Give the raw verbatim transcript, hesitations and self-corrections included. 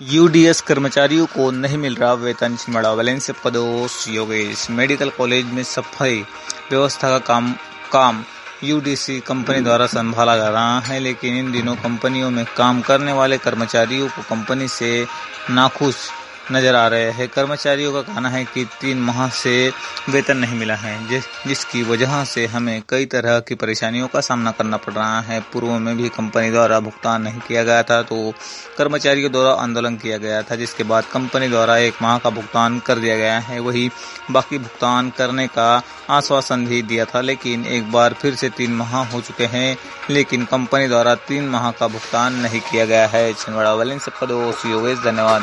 UDS कर्मचारियों को नहीं मिल रहा वेतन। छिंदवाड़ा वैलेंस पदोस योगेश। मेडिकल कॉलेज में सफाई व्यवस्था का काम काम यूडीसी कंपनी द्वारा संभाला जा रहा है, लेकिन इन दिनों कंपनियों में काम करने वाले कर्मचारियों को कंपनी से नाखुश नजर आ रहे हैं। कर्मचारियों का कहना है कि तीन माह से वेतन नहीं मिला है, जिस जिसकी वजह से हमें कई तरह की परेशानियों का सामना करना पड़ रहा है। पूर्व में भी कंपनी द्वारा भुगतान नहीं किया गया था तो कर्मचारियों द्वारा आंदोलन किया गया था, जिसके बाद कंपनी द्वारा एक माह का भुगतान कर दिया गया है। वही बाकी भुगतान करने का आश्वासन भी दिया था, लेकिन एक बार फिर से तीन माह हो चुके हैं, लेकिन कंपनी द्वारा तीन माह का भुगतान नहीं किया गया है। छिंदवाड़ा वैलेंस पदोस योगेश। धन्यवाद।